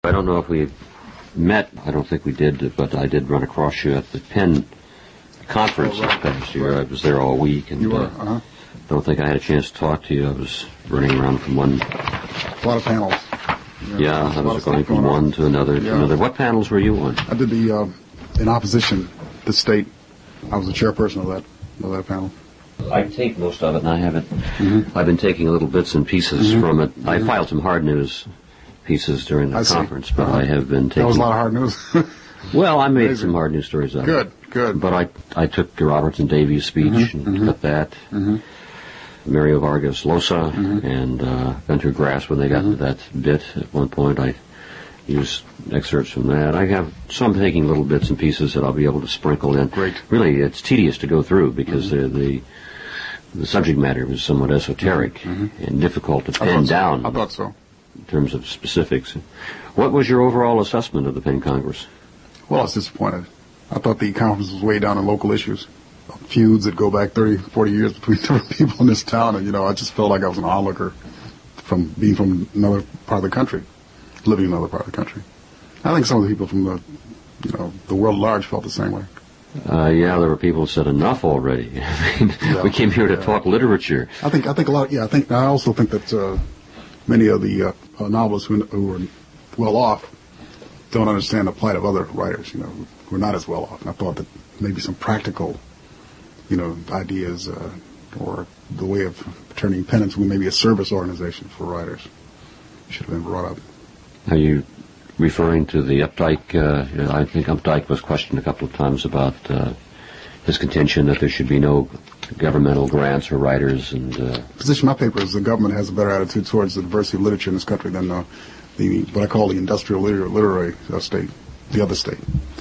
I don't know if we met. I don't think we did, but I did run across you at the Penn conference this past year. I was there all week, and You were? don't think I had a chance to talk to you. I was running around from one. A lot of panels. Yeah, I was going from one to another to another. What panels were you on? I did the in opposition to state. I was the chairperson of that panel. I taped most of it, and I haven't. I've been taking little bits and pieces from it. I filed some hard news pieces during the conference, but I have been taking. That was a lot of hard news. Well, I made some hard news stories out of it. Good. But I took Robertson Davies' speech and cut that. Mario Vargas Llosa and Gunter Grass, when they got to that bit at one point, I used excerpts from that. I have some taking little bits and pieces that I'll be able to sprinkle in. Great. Really, it's tedious to go through because the subject matter was somewhat esoteric and difficult to pin down. I thought so. In terms of specifics. What was your overall assessment of the Penn Congress? Well, I was disappointed. I thought the conference was way down on local issues. Feuds that go back 30, 40 years between different people in this town. And, I just felt like I was an onlooker from being from another part of the country, living in another part of the country. I think some of the people from the world at large felt the same way. Yeah, there were people who said enough already. We came here to talk literature. I think a lot. Yeah, I also think that many of the novelists who are well off don't understand the plight of other writers, who are not as well off. And I thought that maybe some practical, ideas or the way of turning Penn into maybe a service organization for writers should have been brought up. Are you referring to the Updike? I think Updike was questioned a couple of times about his contention that there should be no governmental grants for writers. And the position of my paper is the government has a better attitude towards the diversity of literature in this country than what I call the industrial literary state, the other state.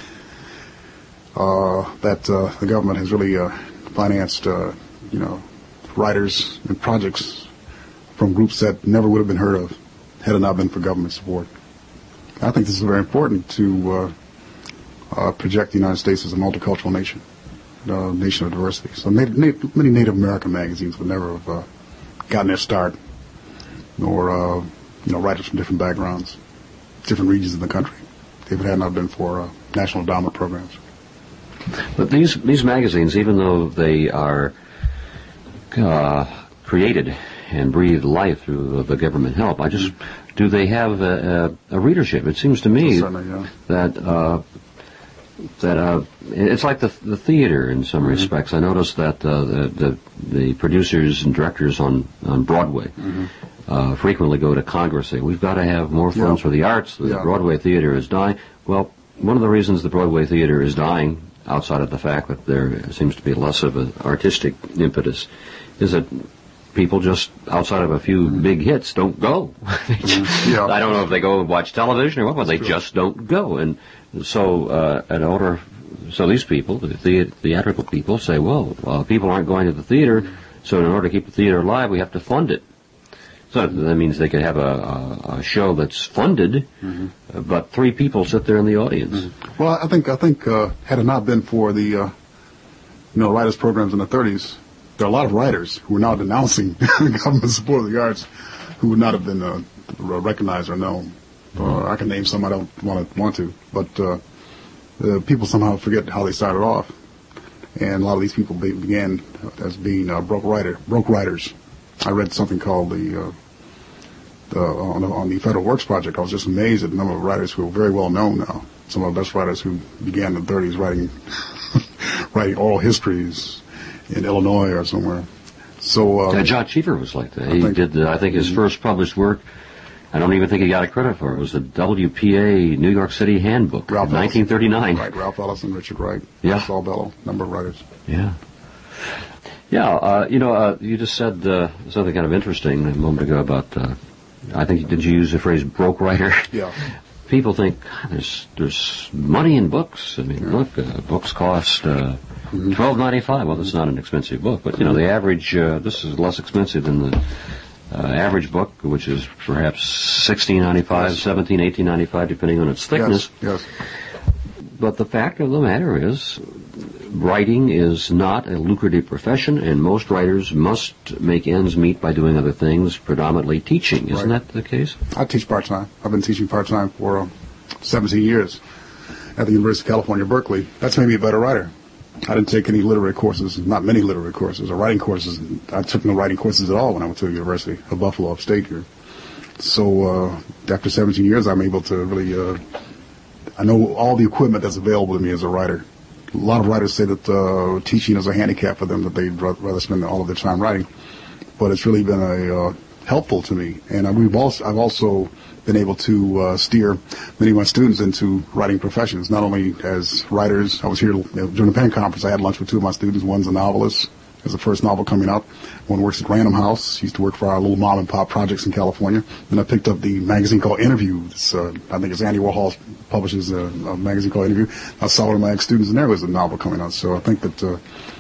That the government has really financed, writers and projects from groups that never would have been heard of had it not been for government support. I think this is very important to project the United States as a multicultural nation, nation of diversity. So many Native American magazines would never have gotten their start, nor writers from different backgrounds, different regions of the country, if it had not been for national endowment programs. But these magazines, even though they are created and breathe life through the government help, do they have a readership? It seems to me that it's like the theater in some respects. I noticed that the producers and directors on Broadway frequently go to Congress and say, we've got to have more funds for the arts. The Broadway theater is dying. Well, one of the reasons the Broadway theater is dying, outside of the fact that there seems to be less of an artistic impetus, is that people just, outside of a few big hits, don't go. I don't know if they go and watch television or what, but they just don't go. And so so these people, the theatrical people, say, well, people aren't going to the theater, so in order to keep the theater alive, we have to fund it. So that means they could have a show that's funded, but 3 people sit there in the audience. Well, I think had it not been for the writers' programs in the 30s, there are a lot of writers who are now denouncing government support of the arts who would not have been recognized or known. I can name some. I don't want to, but people somehow forget how they started off, and a lot of these people began as being broke writers. I read something called on the Federal Works Project. I was just amazed at the number of writers who are very well known now. Some of the best writers who began in the 30s writing oral histories in Illinois or somewhere. So John Cheever was like that. He did, I think, his first published work. I don't even think he got a credit for it. It was the WPA New York City Handbook, 1939. Right, Ralph Ellison, Richard Wright, Saul Bellow, number of writers. Yeah. Yeah, you just said something kind of interesting a moment ago about, I think, did you use the phrase broke writer? Yeah. People think there's money in books. I mean, look, books cost $12.95. Well, that's not an expensive book, but the average. This is less expensive than the average book, which is perhaps $16.95, $17, $18.95, depending on its thickness. Yes. But the fact of the matter is, writing is not a lucrative profession, and most writers must make ends meet by doing other things, predominantly teaching. Isn't that the case? I teach part-time. I've been teaching part-time for 17 years at the University of California, Berkeley. That's made me a better writer. I didn't take any literary courses, not many literary courses, or writing courses. I took no writing courses at all when I went to the University of Buffalo, upstate here. So after 17 years, I'm able to really, I know all the equipment that's available to me as a writer. A lot of writers say that teaching is a handicap for them, that they'd rather spend all of their time writing. But it's really been helpful to me. And I've also been able to steer many of my students into writing professions, not only as writers. I was here during the PEN conference. I had lunch with two of my students. One's a novelist. Has the first novel coming out. One works at Random House. She used to work for our little mom and pop projects in California. Then I picked up the magazine called Interview. I think it's Andy Warhol publishes a magazine called Interview. I saw one of my ex-students, and there was a novel coming out. So I think that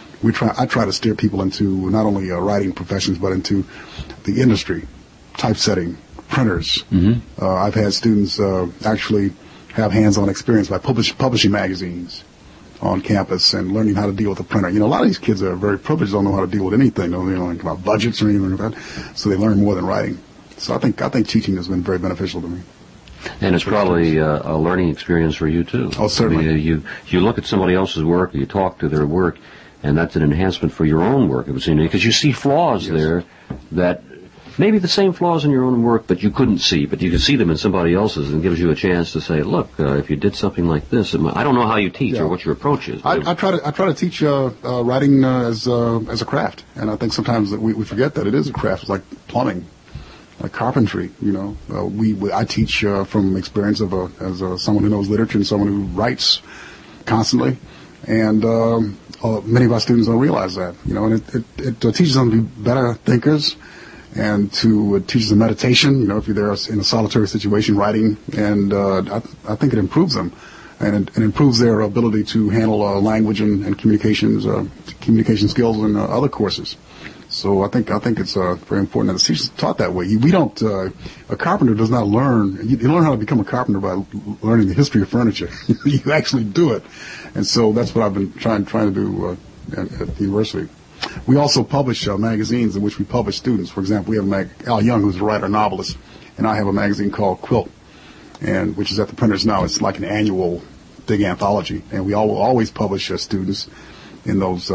I try to steer people into not only writing professions, but into the industry, typesetting, printers. Mm-hmm. I've had students actually have hands-on experience by publishing magazines on campus and learning how to deal with a printer. You know, a lot of these kids are very privileged, don't know how to deal with anything. They don't know anything about budgets or anything like that. So they learn more than writing. So I think teaching has been very beneficial to me. And it's probably a learning experience for you too. Oh, certainly. I mean, you look at somebody else's work, you talk to their work, and that's an enhancement for your own work, it would seem to me, because you see flaws there that maybe the same flaws in your own work, but you couldn't see, but you can see them in somebody else's, and it gives you a chance to say, look, if you did something like this, I don't know how you teach or what your approach is. I try to teach writing as a craft, and I think sometimes that we forget that it is a craft. It's like plumbing, like carpentry. You know, I teach from experience as someone who knows literature and someone who writes constantly, and many of our students don't realize that. You know, and it teaches them to be better thinkers. And to teach them meditation, you know, if you're there in a solitary situation writing, and I think it improves them, and it improves their ability to handle language and communication skills in other courses. So I think it's very important that the teachers taught that way. We don't. A carpenter does not learn. You learn how to become a carpenter by learning the history of furniture. You actually do it, and so that's what I've been trying to do at the university. We also publish magazines in which we publish students. For example, we have Al Young, who's a writer, novelist, and I have a magazine called Quilt, and which is at the printers now. It's like an annual big anthology, and we always publish students in those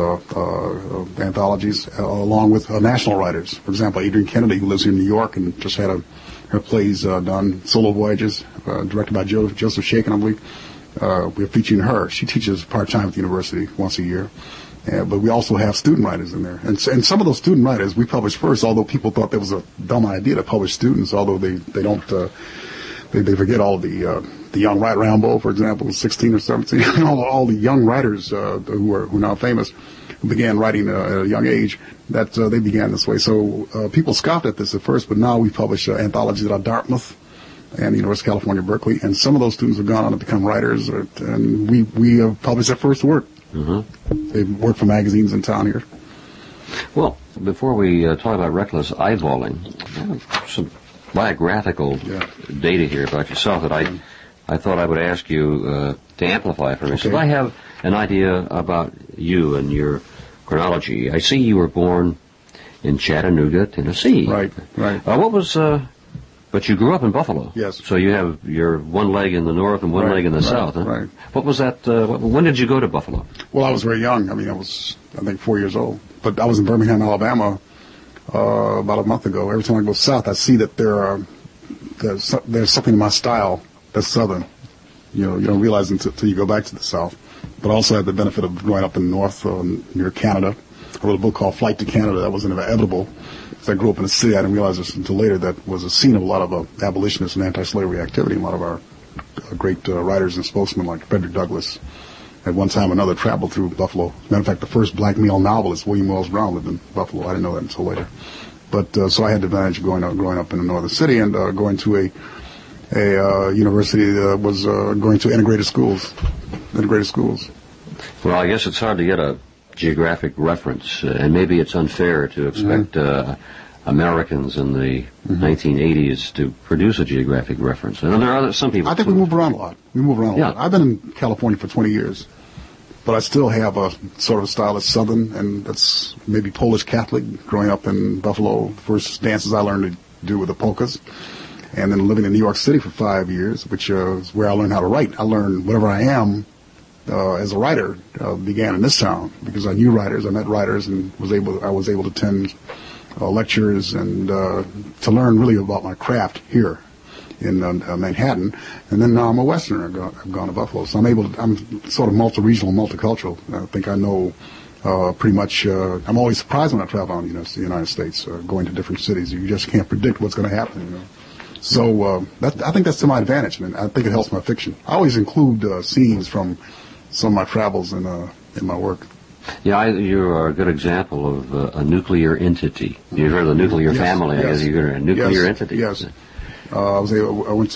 anthologies, along with national writers. For example, Adrienne Kennedy, who lives here in New York and just had her plays done, Solo Voyages, directed by Joseph Shakin, I believe. We're featuring her. She teaches part-time at the university once a year. But we also have student writers in there. And some of those student writers we published first, although people thought that was a dumb idea to publish students, although they don't, they forget all the young writer, Rambo, for example, 16 or 17, all the young writers who are now famous, who began writing at a young age, that they began this way. So people scoffed at this at first, but now we publish anthologies at Dartmouth and the University of California, Berkeley, and some of those students have gone on to become writers, and we have published their first work. Mm-hmm. They work for magazines in town here. Well, before we talk about reckless eyeballing, I have some biographical data here about yourself that I thought I would ask you to amplify for me. Okay. So I have an idea about you and your chronology. I see you were born in Chattanooga, Tennessee. Right. What was... But you grew up in Buffalo. Yes. So you have your one leg in the north and one leg in the south, huh? Right. What was that? When did you go to Buffalo? Well, I was very young. I mean, I think 4 years old. But I was in Birmingham, Alabama, about a month ago. Every time I go south, I see that there's something in my style that's southern. You know, you don't realize until you go back to the south. But I also had the benefit of growing up in the north, near Canada. I wrote a book called Flight to Canada that was inevitable. I grew up in the city. I didn't realize this until later. That was a scene of a lot of abolitionists and anti-slavery activity. A lot of our great writers and spokesmen, like Frederick Douglass, at one time or another traveled through Buffalo. As a matter of fact, the first black male novelist, William Wells Brown, lived in Buffalo. I didn't know that until later. But so I had the advantage of growing up in the northern city and going to a university that was going to integrated schools. Well, I guess it's hard to get a geographic reference, and maybe it's unfair to expect Americans in the 1980s to produce a geographic reference. And there are some people... I think we move around a lot. Yeah. I've been in California for 20 years. but I still have a sort of a style that's Southern, and that's maybe Polish Catholic. Growing up in Buffalo, the first dances I learned to do were the polkas. And then living in New York City for 5 years, which is where I learned how to write. I learned whatever I am as a writer began in this town because I knew writers, I met writers, and I was able to attend lectures and to learn really about my craft here in Manhattan. And then now I'm a Westerner. I've gone to Buffalo, so I'm sort of multi-regional, multicultural. I think I know pretty much. I'm always surprised when I travel around the United States, going to different cities. You just can't predict what's going to happen. You know. So I think that's to my advantage, and I think it helps my fiction. I always include scenes from some of my travels in my work. Yeah, you're a good example of a nuclear entity. You've heard of the nuclear family. Yes. I guess you're a nuclear entity. Yes. I went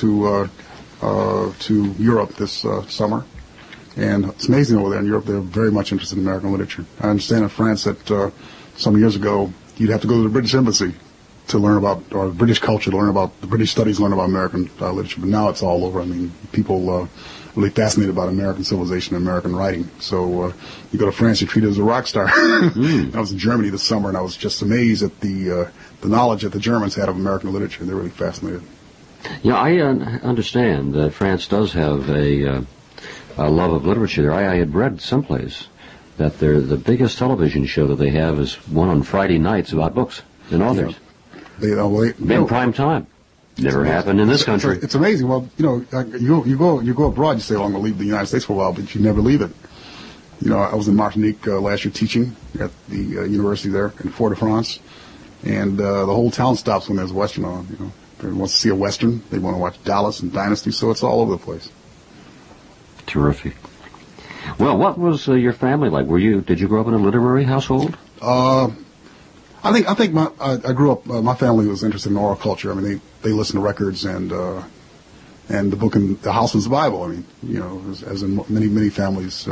to Europe this summer, and it's amazing over there in Europe. They're very much interested in American literature. I understand in France that some years ago you'd have to go to the British Embassy to learn about, or British culture, to learn about the British studies, learn about American literature. But now it's all over. I mean, people really fascinated about American civilization and American writing. So you go to France, you're treated as a rock star. I was in Germany this summer, and I was just amazed at the knowledge that the Germans had of American literature. They're really fascinated. Yeah, I understand that France does have a love of literature there. I had read someplace that the biggest television show that they have is one on Friday nights about books and authors. In prime time. Never happened in this country. It's amazing. Well, you go abroad, you say, well, I'm going to leave the United States for a while, but you never leave it. You know, I was in Martinique last year teaching at the university there in Fort-de-France, and the whole town stops when there's a Western on. You know, everyone wants to see a Western. They want to watch Dallas and Dynasty, so it's all over the place. Terrific. Well, what was your family like? Did you grow up in a literary household? I think I grew up. My family was interested in oral culture. I mean, they listened to records, and the book in the house was the Bible. I mean, you know, as in many families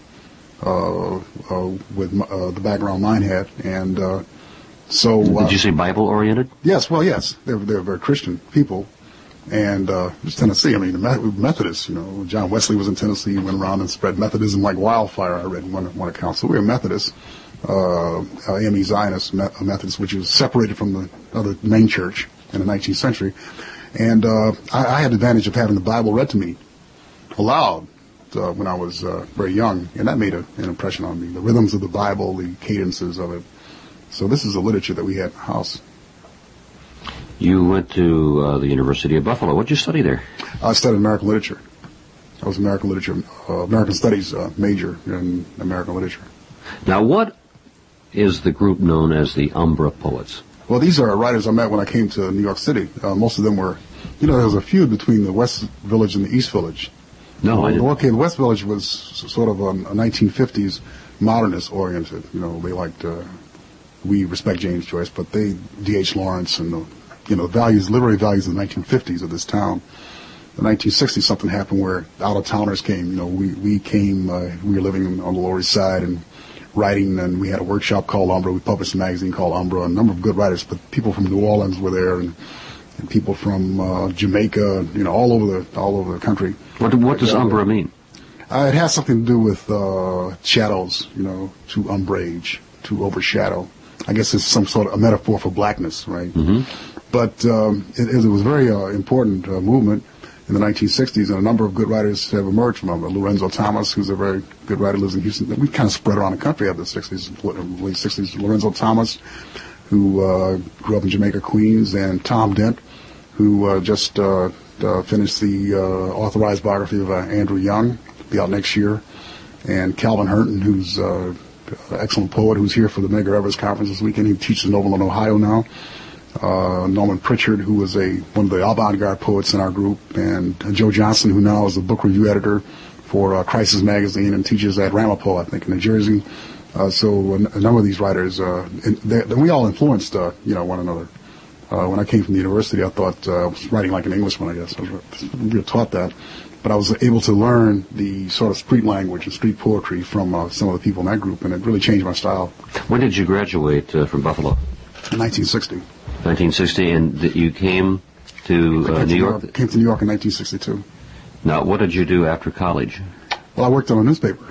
with the background mine had, and so. Did you say Bible oriented? Yes. Well, yes. They're very Christian people, and just Tennessee. I mean, the Methodists. You know, John Wesley was in Tennessee. He went around and spread Methodism like wildfire. I read in one account. So we were Methodists. AME Zionist Methodist, which was separated from the other main church in the 19th century. And I had the advantage of having the Bible read to me aloud when I was very young, and that made an impression on me. The rhythms of the Bible, the cadences of it. So this is the literature that we had in the house. You went to the University of Buffalo. What did you study there? I studied American literature. I was American Studies major in American literature. Now, what is the group known as the Umbra Poets? Well, these are writers I met when I came to New York City. Most of them were, there was a feud between the West Village and the East Village. No, I didn't. Okay, the West Village was sort of a 1950s modernist oriented. You know, they liked, we respect James Joyce, but D.H. Lawrence and literary values of the 1950s of this town. In the 1960s, something happened where out-of-towners came. You know, we came, we were living on the Lower East Side and writing, and we had a workshop called Umbra. We published a magazine called Umbra. A number of good writers, but people from New Orleans were there, and people from Jamaica, all over the country. What does Umbra mean? It has something to do with shadows, to umbrage, to overshadow. I guess it's some sort of a metaphor for blackness, right? Mm-hmm. But it was a very important movement in the 1960s, and a number of good writers have emerged from it. Lorenzo Thomas, who's a very good writer, lives in Houston. We kind of spread around the country after the 60s, late 60s. Lorenzo Thomas, who grew up in Jamaica, Queens, and Tom Dent, who just finished the authorized biography of Andrew Young, be out next year, and Calvin Hurton, who's an excellent poet, who's here for the Medgar Evers Conference this weekend. He teaches in Overland, Ohio now. Norman Pritchard, who was one of the avant-garde poets in our group, and Joe Johnson, who now is the book review editor for Crisis Magazine and teaches at Ramapo, I think, in New Jersey. So a number of these writers, we all influenced, one another. When I came from the university, I thought I was writing like an Englishman, I guess. We were taught that. But I was able to learn the sort of street language and street poetry from some of the people in that group, and it really changed my style. When did you graduate from Buffalo? 1960. 1960, and you came to New York? Came to New York in 1962. Now, what did you do after college? Well, I worked on a newspaper.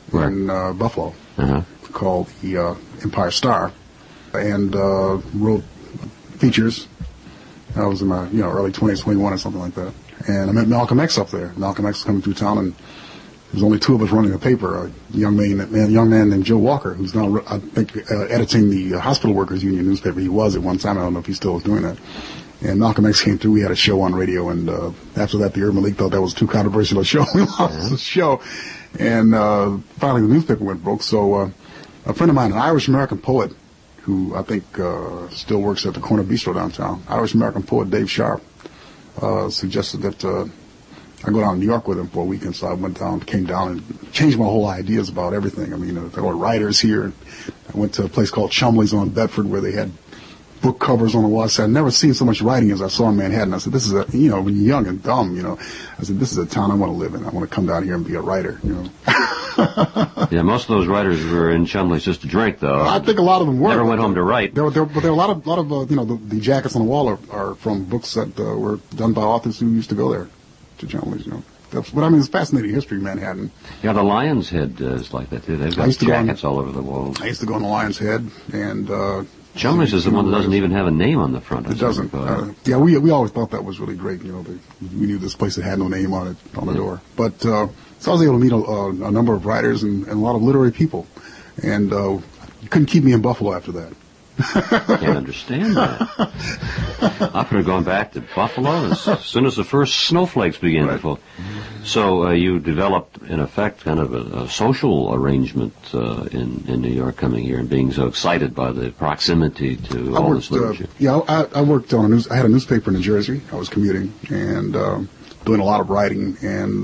in Buffalo called the Empire Star, and wrote features. I was in my early 20s, 21 or something like that. And I met Malcolm X up there. Malcolm X was coming through town, and there was only two of us running the paper. A young man named Joe Walker, who's now, I think, editing the Hospital Workers Union newspaper. He was at one time. I don't know if he still is doing that. And Malcolm X came through. We had a show on radio, and after that, the Urban League thought that was too controversial a show. We lost the show. And finally, the newspaper went broke. So a friend of mine, an Irish-American poet, who I think still works at the Corner Bistro downtown, Irish-American poet Dave Sharp, suggested that I go down to New York with him for a weekend. So I came down and changed my whole ideas about everything. I mean, there were writers here. I went to a place called Chumley's on Bedford where they had book covers on the wall. I said, I'd never seen so much writing as I saw in Manhattan. I said, this is when you're young and dumb, I said, this is a town I want to live in. I want to come down here and be a writer, Yeah, most of those writers were in Chumley's just to drink, though. I think a lot of them were. Never went home to write. But there were a lot of the jackets on the wall are from books that were done by authors who used to go there to Chumley's, But I mean, it's fascinating history, Manhattan. Yeah, the Lion's Head is like that, too. They've got jackets all over the walls. I used to go on the Lion's Head, and Chumley's is the one that doesn't even have a name on the front. It doesn't. Yeah, we always thought that was really great. We knew this place that had no name on it on the door. But so I was able to meet a number of writers and a lot of literary people, and you couldn't keep me in Buffalo after that. Can't understand that. I could have gone back to Buffalo as soon as the first snowflakes began to fall. So you developed, in effect, kind of a social arrangement in New York coming here and being so excited by the proximity to all this literature. I worked on I had a newspaper in New Jersey. I was commuting and doing a lot of writing and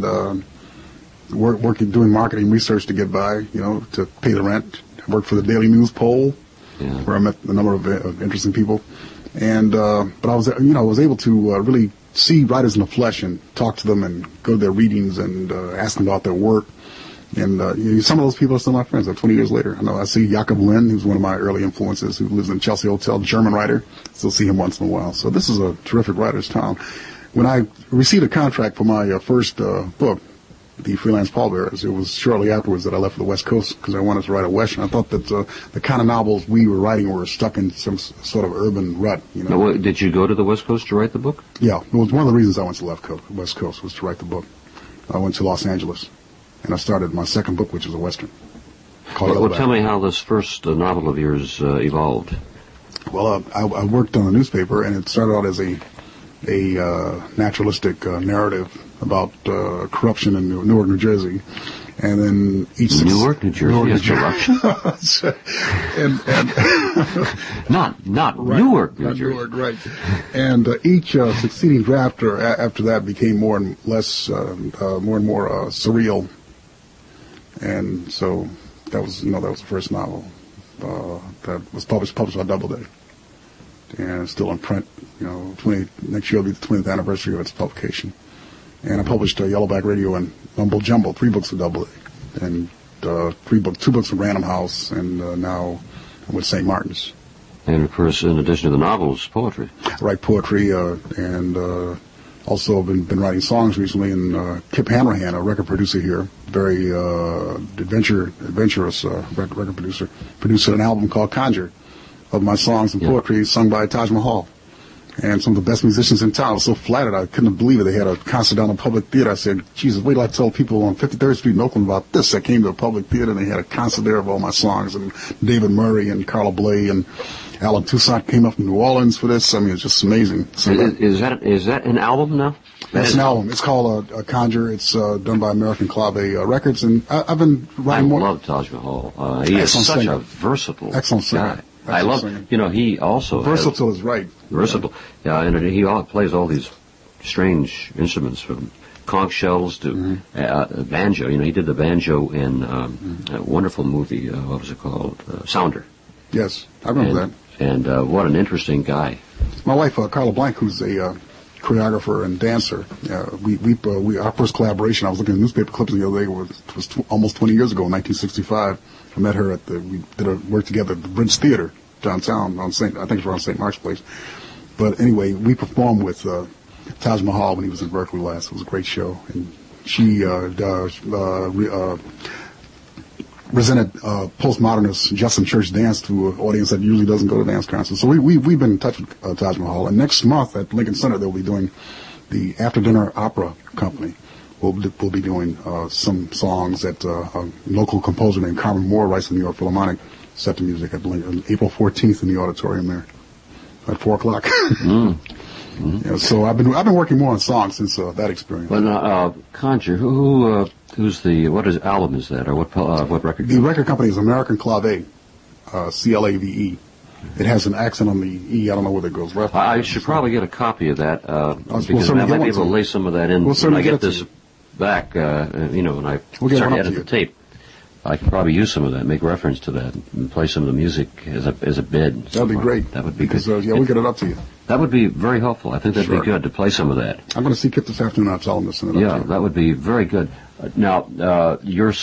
doing marketing research to get by, to pay the rent. I worked for the Daily News Poll. Yeah. Where I met a number of interesting people, and but I was able to really see writers in the flesh and talk to them and go to their readings and ask them about their work. And some of those people are still my friends. 20 years later, I see Jakob Lynn, who's one of my early influences, who lives in Chelsea Hotel, German writer. Still see him once in a while. So this is a terrific writer's town. When I received a contract for my first book, The Freelance Pallbearers, it was shortly afterwards that I left for the West Coast because I wanted to write a Western. I thought that the kind of novels we were writing were stuck in some sort of urban rut. Now, did you go to the West Coast to write the book? Yeah, it was one of the reasons I went to the West Coast was to write the book. I went to Los Angeles, and I started my second book, which is a Western. Well, tell me how this first novel of yours evolved. Well, I worked on a newspaper, and it started out as a naturalistic narrative about corruption in Newark, New Jersey, and then each Newark, New Jersey has corruption, and not right, Newark, New Jersey, Newark, right? And each succeeding draft after that became more and more surreal, and so that was the first novel that was published by Doubleday. And it's still in print. Next year will be the 20th anniversary of its publication. And I published Yellowback Radio and Mumble Jumble, 3 books of Doubleday, and 2 books of Random House, and now I'm with St. Martin's. And of course, in addition to the novels, poetry. I write poetry, and also been writing songs recently. And Kip Hanrahan, a record producer here, very adventurous record producer, produced an album called Conjure, of my songs and poetry sung by Taj Mahal. And some of the best musicians in town. I was so flattered, I couldn't believe it. They had a concert down in Public Theater. I said, Jesus, wait till I tell people on 53rd Street in Oakland about this. I came to a Public Theater, and they had a concert there of all my songs. And David Murray and Carla Bley and Alan Toussaint came up from New Orleans for this. I mean, it's just amazing. So is that an album now? That's an album. It's called Conjure. It's done by American Clave Records. And I've been writing more. I love Taj Mahal. He is such a versatile guy. I love, he also versatile is right. Versatile, yeah, and he plays all these strange instruments from conch shells to banjo. He did the banjo in a wonderful movie. What was it called? Sounder. Yes, I remember that. And what an interesting guy. My wife, Carla Blank, who's a choreographer and dancer. Our first collaboration. I was looking at newspaper clippings the other day. It was almost 20 years ago, in 1965. I met her we did our work together at the Bridge Theater downtown I think it's around St. Mark's Place. But anyway, we performed with Taj Mahal when he was in Berkeley last. It was a great show. And she presented postmodernist Justin Church dance to an audience that usually doesn't go to dance concerts. So we've been in touch with Taj Mahal. And next month at Lincoln Center, they'll be doing the after-dinner opera company. We'll be doing some songs that a local composer named Carmen Moore writes in the New York Philharmonic set to music at April 14th in the auditorium there at 4 o'clock. Yeah, so I've been working more on songs since that experience. But Conjure, what album is that, or what record? The record company is American Clave, CLAVE. It has an accent on the E. I don't know whether it goes left. I should probably get a copy of that because I might be able to lay some of that in when I get this back. When I start to edit the tape, I could probably use some of that, make reference to that, and play some of the music as a bed. That'd be great. That would be good. We'll get it up to you. That would be very helpful. I think that'd be good to play some of that. I'm going to see Kip this afternoon. I'll tell him to send it up to you. That would be very good. Now, your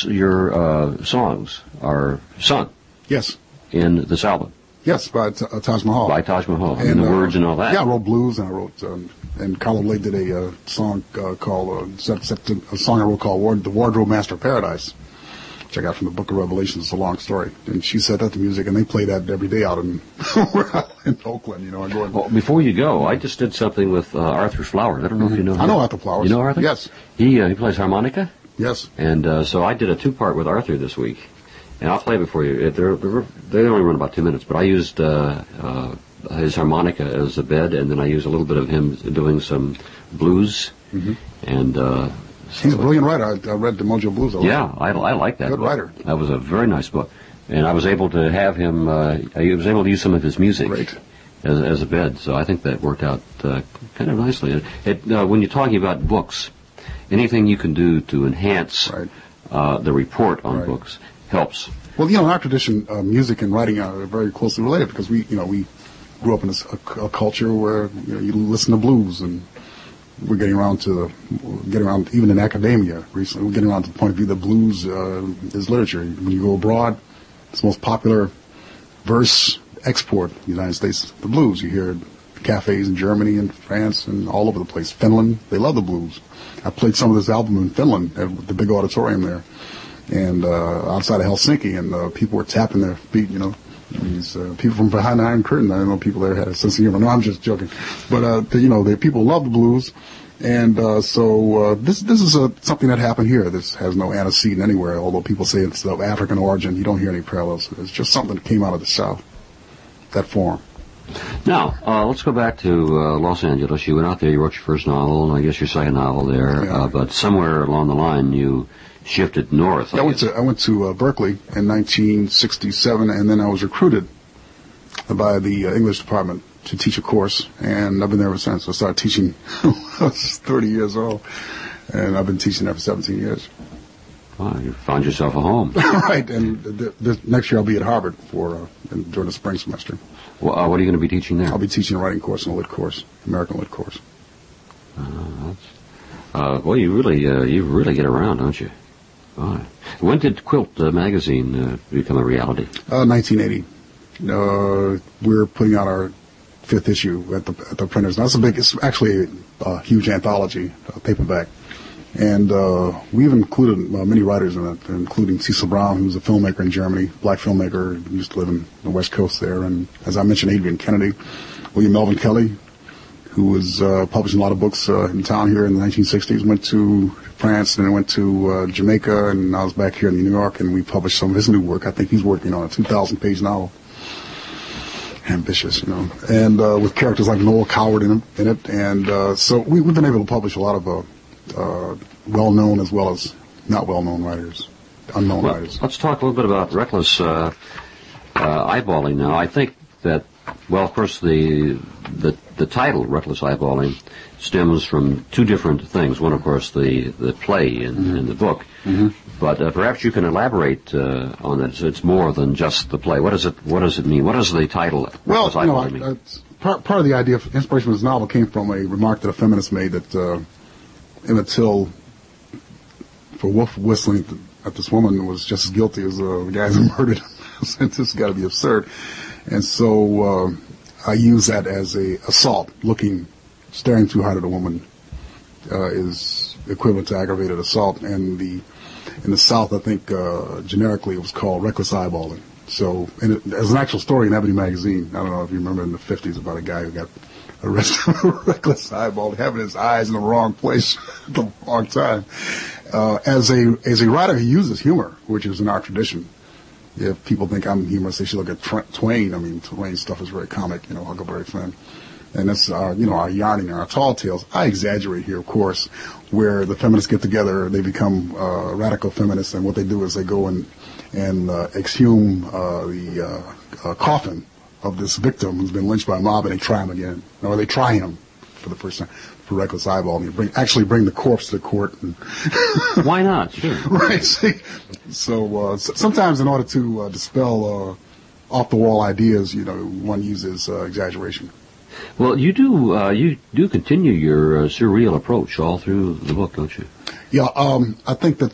songs are sung. Yes. In this album. Yes, by Taj Mahal. By Taj Mahal. And the words and all that. Yeah, I wrote blues, and I wrote, and Carla Blake did a song called, a song I wrote called The Wardrobe Master of Paradise, which I got from the Book of Revelations. It's a long story. And she set that to music, and they play that every day out in Oakland, Well, before you go, I just did something with Arthur Flowers. I don't know if you know him. I know Arthur Flowers. You know Arthur? Yes. He plays harmonica? Yes. And so I did a 2-part with Arthur this week. And I'll play it for you. They only run about 2 minutes, but I used his harmonica as a bed, and then I used a little bit of him doing some blues. Mm-hmm. And he's a brilliant writer. I read the Mojo Blues. I like that. Good book. Writer. That was a very nice book, and I was able to have him. I was able to use some of his music as a bed. So I think that worked out kind of nicely. When you're talking about books, anything you can do to enhance the report on books helps. Well, in our tradition, music and writing are very closely related because we grew up in a culture where you listen to blues, and we're getting around even in academia recently. We're getting around to the point of view that blues is literature. When you go abroad, it's the most popular verse export in the United States. The blues you hear at cafes in Germany and France and all over the place. Finland, they love the blues. I played some of this album in Finland at the big auditorium there. And outside of Helsinki, and people were tapping their feet, These people from behind the Iron Curtain. I don't know people there had a sense of humor. No, I'm just joking. But the people love the blues, and so this is something that happened here. This has no antecedent anywhere. Although people say it's of African origin, you don't hear any parallels. It's just something that came out of the South. That form. Now, let's go back to Los Angeles. You went out there, you wrote your first novel, and I guess your second novel there. Yeah. But somewhere along the line, you shifted north. I went to Berkeley in 1967, and then I was recruited by the English department to teach a course, and I've been there ever since. I started teaching when I was 30 years old, and I've been teaching there for 17 years. Wow, you found yourself a home. Right, and next year I'll be at Harvard during the spring semester. Well, what are you going to be teaching there? I'll be teaching a writing course and a lit course, American lit course. Well, you really get around, don't you? When did Quilt magazine become a reality? 1980. We're putting out our 5th issue at the printers. Now, it's actually a huge anthology, paperback. And we've included many writers in it, including Cecil Brown, who's a filmmaker in Germany, black filmmaker, used to live in the West Coast there. And as I mentioned, Adrian Kennedy, William Melvin Kelly, who was publishing a lot of books in town here in the 1960s, went to France and then went to Jamaica, and I was back here in New York, and we published some of his new work. I think he's working on a 2,000-page novel. Ambitious, and with characters like Noel Coward in it. And so we've been able to publish a lot of well-known as well as not well-known writers, unknown writers. Let's talk a little bit about reckless eyeballing now. I think that, well, of course, the title, Reckless Eyeballing, stems from two different things. One, of course, the play in the book. Mm-hmm. But perhaps you can elaborate on that. It's more than just the play. What does it mean? What is the title? Well, part of the idea of inspiration for this novel came from a remark that a feminist made that Emmett Till, for wolf whistling at this woman, was just as guilty as the guys who murdered him. This has got to be absurd. And so I use that as a assault. Staring too hard at a woman is equivalent to aggravated assault. And the In the South, I think generically it was called reckless eyeballing. So, and there's an actual story in Ebony magazine. I don't know if you remember in the 50s about a guy who got arrested for reckless eyeballing, having his eyes in the wrong place at the wrong time. As a writer, he uses humor, which is in our tradition. If people think I'm humorous, they should look at Twain. I mean, Twain's stuff is very comic, Huckleberry Finn. And that's our yarning and our tall tales. I exaggerate here, of course, where the feminists get together, they become radical feminists, and what they do is they go and exhume the coffin of this victim who's been lynched by a mob, and they try him again. Or they try him for the first time for reckless eyeballing. They bring the corpse to the court. And why not? Sure. Right. So sometimes in order to dispel off-the-wall ideas, one uses exaggeration. Well, you do continue your surreal approach all through the book, don't you? Yeah, I think that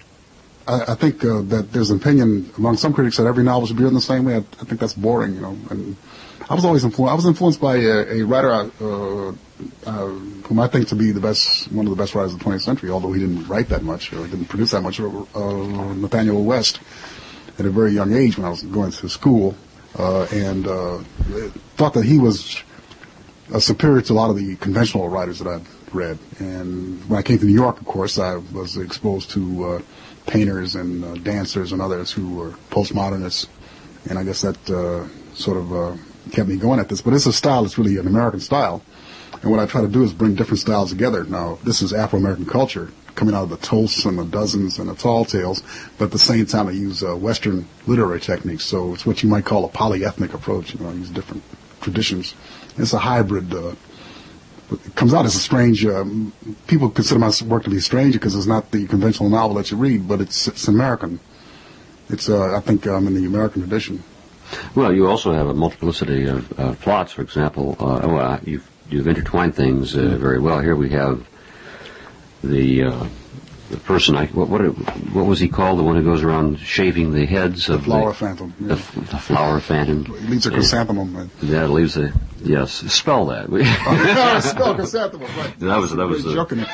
that there's an opinion among some critics that every novel should be written the same way. I think that's boring, And I was always influenced by a writer whom I think to be one of the best writers of the 20th century, although he didn't write that much or didn't produce that much. Nathaniel West, at a very young age when I was going to school, and thought that he was superior to a lot of the conventional writers that I'd read. And when I came to New York, of course, I was exposed to painters and dancers and others who were postmodernists, and I guess that sort of kept me going at this. But it's a style that's really an American style, and what I try to do is bring different styles together. Now, this is Afro-American culture coming out of the toasts and the dozens and the tall tales, but at the same time I use Western literary techniques, so it's what you might call a polyethnic approach. I use different traditions. It's a hybrid. It comes out as a strange. People consider my work to be strange because it's not the conventional novel that you read, but it's American. It's I think in the American tradition. Well, you also have a multiplicity of plots. For example, you've intertwined things very well. Here we have the person. What was he called? The one who goes around shaving the heads of the flower phantom. Yeah. The flower phantom. It leaves a chrysanthemum. Yeah, it leaves a yes. Spell that. Spell chrysanthemum. Right. That was joke in there.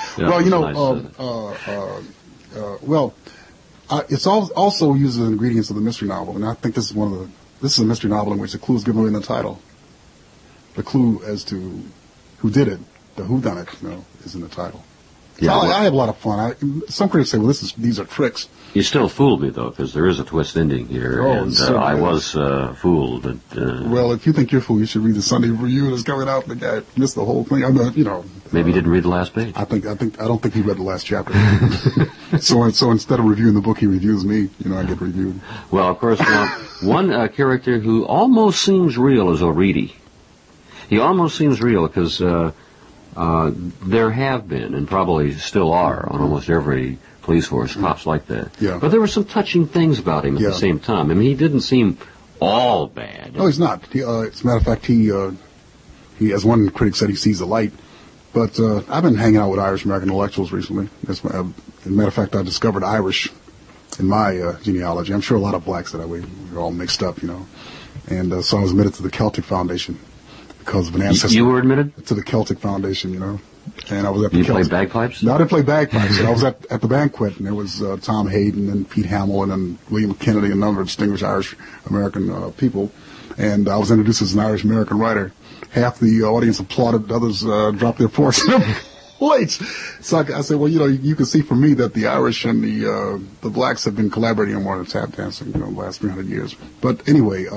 Well, it's also uses the ingredients of the mystery novel, and I think this is a mystery novel in which the clue is given away in the title. The clue as to who did it, the whodunit, is in the title. Yeah, so I have a lot of fun. Some critics say, well, these are tricks. You still fooled me, though, because there is a twist ending here, and I was fooled. Well, if you think you're fooled, you should read the Sunday Review that's coming out. The guy missed the whole thing. Maybe he didn't read the last page. I don't think he read the last chapter. So instead of reviewing the book, he reviews me. I get reviewed. Well, of course, one character who almost seems real is O'Ready. He almost seems real because there have been, and probably still are, on almost every police force, cops like that. Yeah. But there were some touching things about him at the same time. I mean, he didn't seem all bad. No, he's not. As a matter of fact, he, as one critic said, he sees the light. But I've been hanging out with Irish-American intellectuals recently. As a matter of fact, I discovered Irish in my genealogy. I'm sure a lot of blacks that we're all mixed up, And so I was admitted to the Celtic Foundation. Because of an ancestor. You were admitted? To the Celtic Foundation, And I was at the You played bagpipes? No, I didn't play bagpipes. I was at the banquet, and there was Tom Hayden and Pete Hamill and William Kennedy and a number of distinguished Irish-American people. And I was introduced as an Irish-American writer. Half the audience applauded, others dropped their forks in their plates. So I said, well, you can see from me that the Irish and the blacks have been collaborating on more than tap dancing, the last 300 years. But anyway,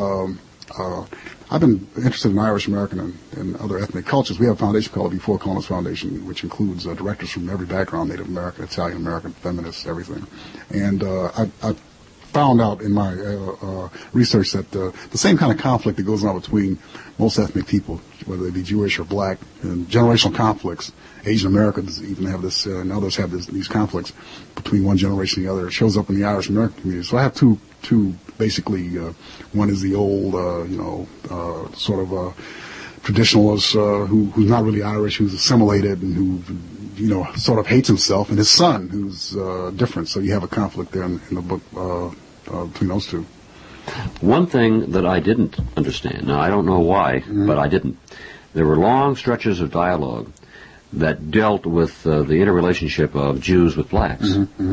I've been interested in Irish American and other ethnic cultures. We have a foundation called the Before Colonists Foundation, which includes directors from every background: Native American, Italian American, feminists, everything. And I found out in my research that the same kind of conflict that goes on between most ethnic people, whether they be Jewish or black, and generational conflicts. Asian Americans even have this, and others have these conflicts between one generation and the other. It shows up in the Irish American community. So I have two basically. One is the old, sort of traditionalist who's not really Irish, who's assimilated and who, sort of hates himself, and his son who's different. So you have a conflict there in the book between those two. One thing that I didn't understand, now I don't know why, but I didn't. There were long stretches of dialogue that dealt with the interrelationship of Jews with blacks.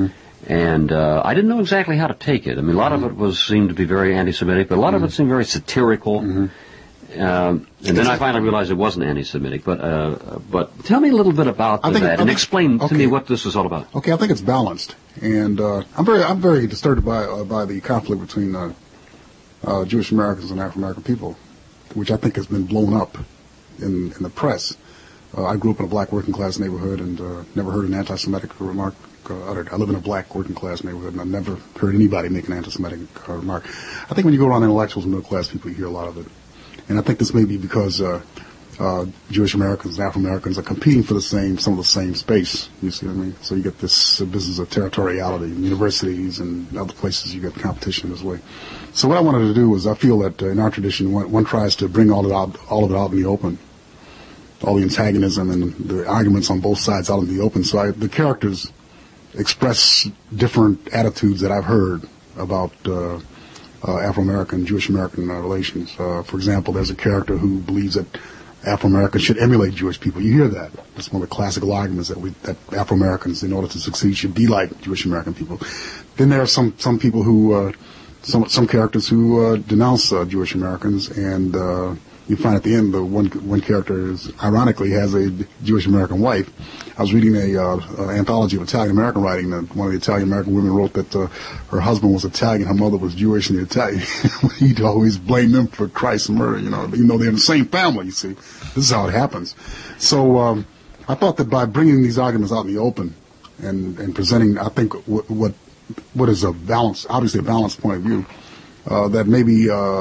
And I didn't know exactly how to take it. I mean, a lot of it seemed to be very anti-Semitic, but a lot of it seemed very satirical. And then I finally realized it wasn't anti-Semitic. But tell me a little bit about that and explain to me what this is all about. Okay, I think it's balanced, and I'm very disturbed by the conflict between Jewish Americans and African American people, which I think has been blown up in the press. I grew up in a black working class neighborhood and never heard an anti-Semitic remark uttered. I live in a black working class neighborhood, and I never heard anybody make an anti-Semitic remark. I think when you go around intellectuals and middle class people, you hear a lot of it. And I think this may be because Jewish Americans and African Americans are competing for some of the same space. You see what I mean? So you get this business of territoriality in universities and other places. You get competition this way. So what I wanted to do was, I feel that in our tradition, one tries to bring all of it out in the open, all the antagonism and the arguments on both sides out in the open. So the characters express different attitudes that I've heard about Afro-American, Jewish-American relations. For example, there's a character who believes that Afro-Americans should emulate Jewish people. You hear that. That's one of the classical arguments that Afro-Americans, in order to succeed, should be like Jewish-American people. Then there are some people who, some characters who denounce Jewish Americans, and you find at the end the one character ironically has a Jewish American wife. I was reading an anthology of Italian American writing, and one of the Italian American women wrote that her husband was Italian, her mother was Jewish, and the Italian he'd always blame them for Christ's murder. Even though they're in the same family. You see, this is how it happens. So I thought that by bringing these arguments out in the open and presenting, I think what is a balance, obviously a balanced point of view, that maybe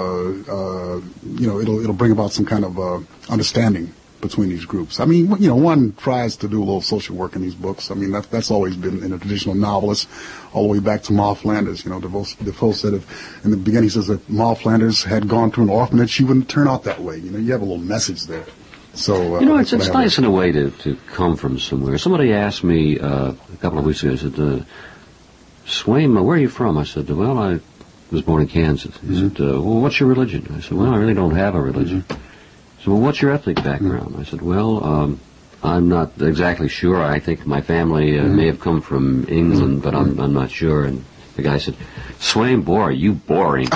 it'll bring about some kind of understanding between these groups. I mean, one tries to do a little social work in these books. I mean, that's always been in a traditional novelist, all the way back to Maud Flanders. Defoe said in the beginning, he says that Maud Flanders had gone to an orphanage, she wouldn't turn out that way. You have a little message there. So it's nice in a way to come from somewhere. Somebody asked me a couple of weeks ago, said, Swaim, where are you from? I said, well, I was born in Kansas. He said, well, what's your religion? I said, well, I really don't have a religion. So, well, what's your ethnic background? I said, well, I'm not exactly sure. I think my family may have come from England, but I'm not sure. And the guy said, Swaim, boy, are you boring.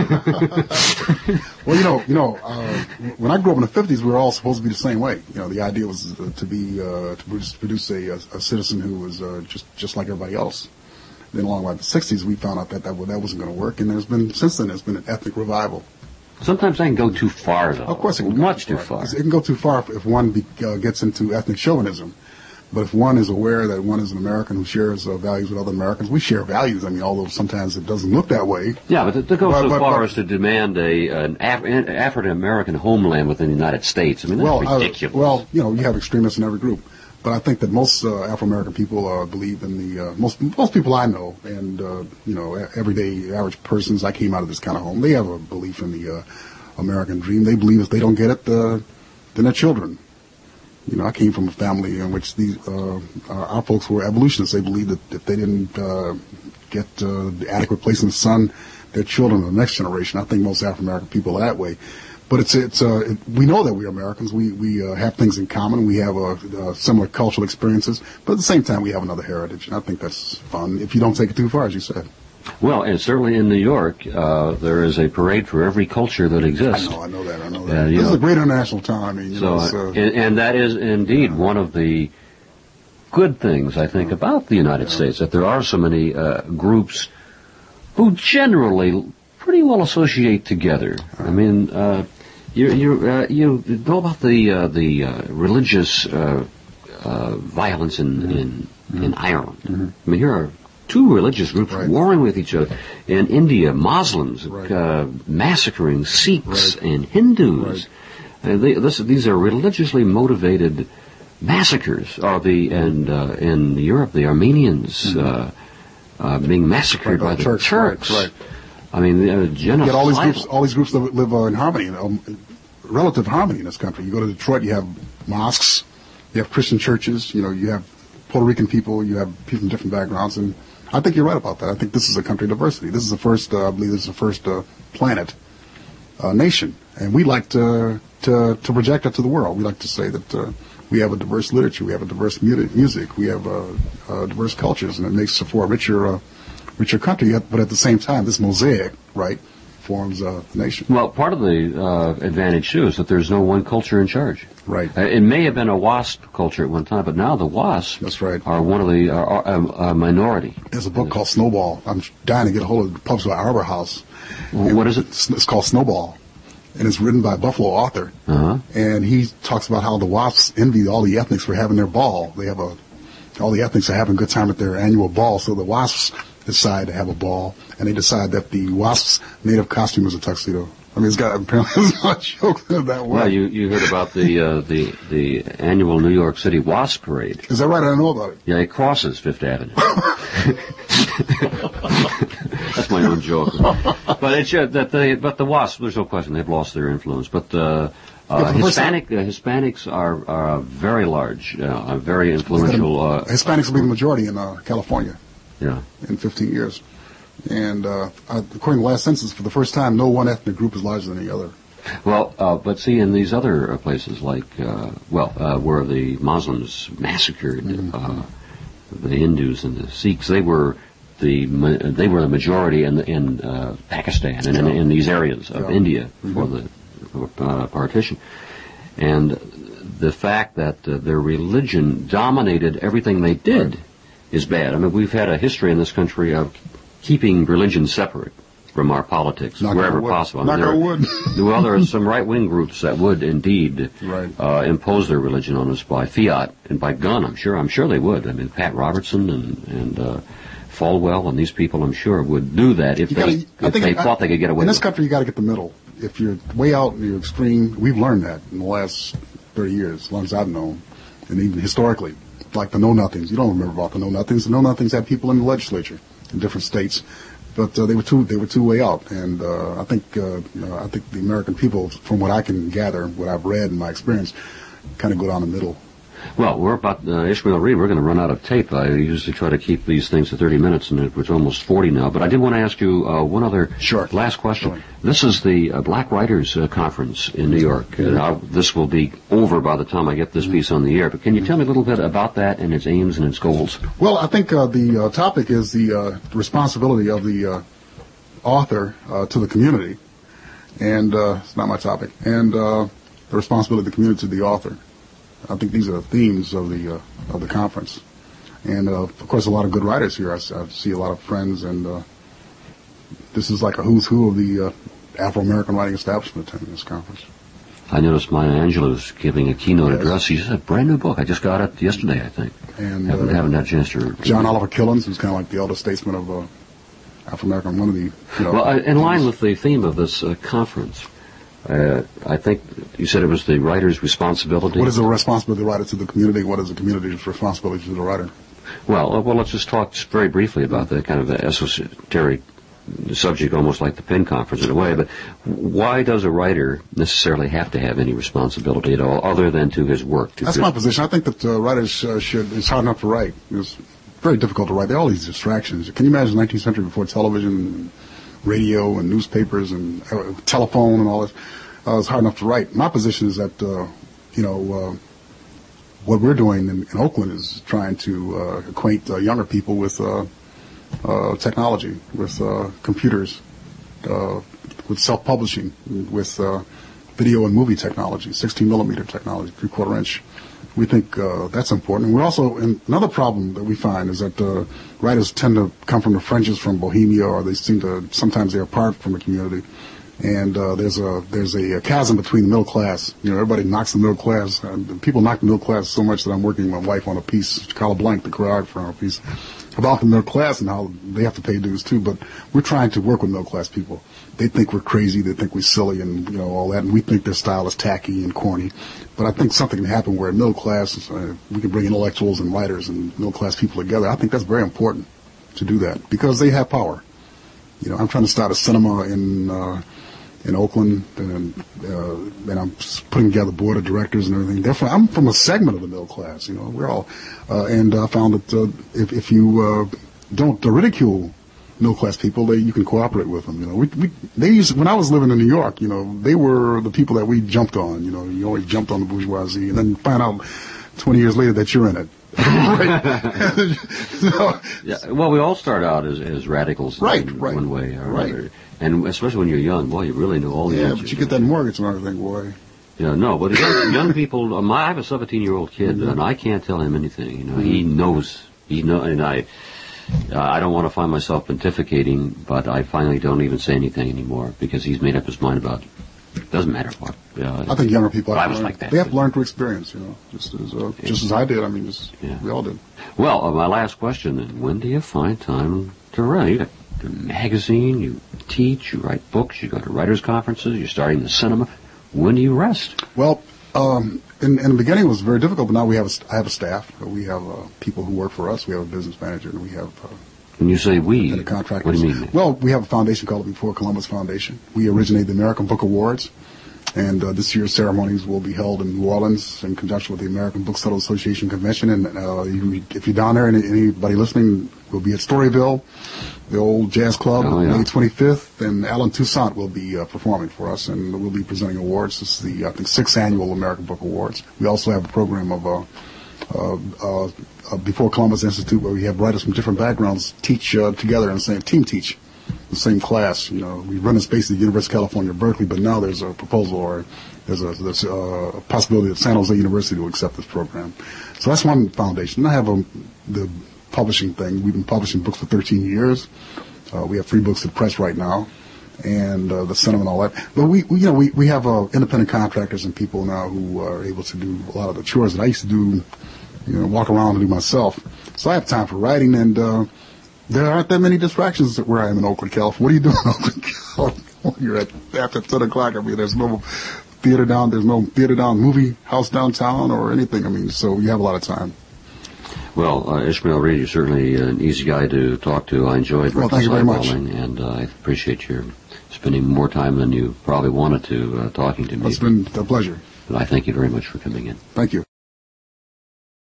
Well, when I grew up in the 50s, we were all supposed to be the same way. The idea was to produce a citizen who was just like everybody else. Then along by the 60s, we found out that wasn't going to work, and since then there's been an ethnic revival. Sometimes that can go too far, though. Of course it can go much too far. It can go too far if one gets into ethnic chauvinism. But if one is aware that one is an American who shares values with other Americans, we share values. I mean, although sometimes it doesn't look that way. Yeah, but to go so far as to demand an African-American homeland within the United States, I mean, that's ridiculous. You have extremists in every group. But I think that most Afro-American people believe in the most people I know, and everyday average persons. I came out of this kind of home. They have a belief in the American dream. They believe if they don't get it, then their children. I came from a family in which our folks were evolutionists. They believed that if they didn't get the adequate place in the sun, their children, the next generation. I think most Afro-American people are that way. But we know that we're Americans. We have things in common. We have similar cultural experiences. But at the same time, we have another heritage. And I think that's fun if you don't take it too far, as you said. Well, and certainly in New York, there is a parade for every culture that exists. I know that. This is a great international town. I mean, and that is indeed one of the good things, I think, about the United States, that there are so many groups who generally pretty well associate together. I mean, you know about the religious violence in Ireland. I mean, here are two religious groups warring with each other. In India, Muslims massacring Sikhs and Hindus. These are religiously motivated massacres. In Europe, the Armenians being massacred by the Turks. I mean, genocide. All these groups live in harmony, relative harmony in this country. You go to Detroit, you have mosques, you have Christian churches, you have Puerto Rican people, you have people from different backgrounds, and I think you're right about that. I think this is a country of diversity. This is the first, I believe, this is the first planet nation, and we like to project that to the world. We like to say that We have a diverse literature. We have a diverse music. We have diverse cultures, and it makes for a richer country. But at the same time, this mosaic, right, forms a nation. Well, part of the advantage, too, is that there's no one culture in charge. Right. It may have been a WASP culture at one time, but now the WASP That's right. are one of the a minority. There's a book called Snowball. I'm dying to get a hold of it. Published by Arbor House. What is it? It's called Snowball, and it's written by a Buffalo author. Uh-huh. And he talks about how the WASPs envy all the ethnics for having their ball. They have all the ethnics are having a good time at their annual ball, so the WASPs decide to have a ball, and they decide that the WASP's native costume is a tuxedo. I mean, apparently it's not a joke that way. Well, you heard about the annual New York City WASP parade. Is that right? I don't know about it. Yeah, it crosses Fifth Avenue. That's my own joke. But it's but the WASP, there's no question they've lost their influence. But Hispanics are very large, very influential. Hispanics will be the majority in California. Yeah. In 15 years. And according to the last census, for the first time, no one ethnic group is larger than the other. Well, but see, in these other places, like, where the Muslims massacred the Hindus and the Sikhs, they were the majority in Pakistan and in these areas of India for the partition. And the fact that their religion dominated everything they did is bad. I mean, we've had a history in this country of keeping religion separate from our politics wherever possible. Knock on wood. Well, there are some right-wing groups that would indeed impose their religion on us by fiat and by gun. I'm sure they would. I mean, Pat Robertson and Falwell and these people, I'm sure, would do that if they thought they could get away with it. In this country, you got to get the middle. If you're way out and you're extreme, we've learned that in the last 30 years, as long as I've known, and even historically. Like the know-nothings. You don't remember about the know-nothings. The know-nothings had people in the legislature in different states, but they were too way out. And I think the American people, from what I can gather, what I've read and my experience, kind of go down the middle. Well, we're about Ishmael Reed. We're going to run out of tape. I usually try to keep these things to 30 minutes, and it's almost 40 now. But I did want to ask you one other last question. Sure. This is the Black Writers Conference in New York. This will be over by the time I get this piece on the air. But can you tell me a little bit about that and its aims and its goals? Well, I think the topic is the responsibility of the author to the community, and it's not my topic, and the responsibility of the community to the author. I think these are the themes of the conference, and of course a lot of good writers here. I see a lot of friends, and this is like a who's who of the Afro-American writing establishment attending this conference. I noticed Maya Angelou was giving a keynote address. She's a brand new book. I just got it yesterday, I think. And haven't had a chance to. John Oliver Killens, who's kind of like the elder statesman of Afro-American, one of the. Well, in line with the theme of this conference. I think you said it was the writer's responsibility. What is the responsibility of the writer to the community? What is the community's responsibility to the writer? Well, let's just talk very briefly about the kind of esoteric subject, almost like the Penn Conference in a way. But why does a writer necessarily have to have any responsibility at all, other than to his work? That's my position. I think that writers should. It's hard enough to write. It's very difficult to write. There are all these distractions. Can you imagine the 19th century before television, radio, and newspapers, and telephone, and all this? It's hard enough to write. My position is that, what we're doing in Oakland is trying to acquaint younger people with technology, with computers, with self-publishing, with video and movie technology, 16-millimeter technology, 3/4 inch. We think that's important. And we're also, another problem that we find is that writers tend to come from the fringes, from Bohemia, or they seem to, sometimes they're apart from the community. And there's a chasm between the middle class. Everybody knocks the middle class. People knock the middle class so much that I'm working with my wife on a piece, Carla Blank, the choreographer, on a piece about the middle class and how they have to pay dues too. But we're trying to work with middle class people. They think we're crazy. They think we're silly, and all that. And we think their style is tacky and corny. But I think something can happen where middle class, we can bring intellectuals and writers and middle class people together. I think that's very important to do that because they have power. I'm trying to start a cinema in Oakland, and I'm putting together a board of directors and everything. I'm from a segment of the middle class, we're all, and I found that if you don't ridicule middle class people, you can cooperate with them. When I was living in New York, they were the people that we jumped on. You always jumped on the bourgeoisie, and then find out 20 years later that you're in it. So, yeah, well, we all start out as radicals in one way or another. And especially when you're young, boy, you really know all the answers. Yeah, but you get that mortgage and everything, boy. Yeah, no, but young people, I have a 17-year-old kid, and I can't tell him anything. You know, he knows, and I don't want to find myself pontificating, but I finally don't even say anything anymore because he's made up his mind about it. Doesn't matter what. I think younger people have to learn. They have to learn through experience, you know, just as I did. I mean, we all did. Well, my last question then: when do you find time to write? You got a magazine, you teach, you write books, you go to writers' conferences, you're starting the cinema. When do you rest? Well, in the beginning it was very difficult, but now I have a staff. We have people who work for us. We have a business manager, and we have. When you say we, what do you mean? Well, we have a foundation called the Before Columbus Foundation. We originated the American Book Awards, and this year's ceremonies will be held in New Orleans in conjunction with the American Booksellers Association Convention. And if you're down there, and anybody listening, we'll be at Storyville, the old jazz club, May 25th, and Alan Toussaint will be performing for us, and we'll be presenting awards. This is the, I think, 6th annual American Book Awards. We also have a program of Before Columbus Institute, where we have writers from different backgrounds teach together in the same team teach the same class. You know, we run a space at the University of California, Berkeley, but now there's a proposal or there's a possibility that San Jose University will accept this program. So that's one foundation. I have the publishing thing. We've been publishing books for 13 years. We have 3 books at press right now, and the cinema and all that. But we have independent contractors and people now who are able to do a lot of the chores that I used to do. You know, walk around and do myself. So I have time for writing, and there aren't that many distractions where I am in Oakland, California. What are you doing in Oakland, California? You're after 10 o'clock. I mean, there's no there's no theater down, movie house downtown or anything. I mean, so you have a lot of time. Well, Ishmael Reed, you're certainly an easy guy to talk to. I enjoyed thank you very much. And I appreciate your spending more time than you probably wanted to talking to me. It's been a pleasure. And I thank you very much for coming in. Thank you.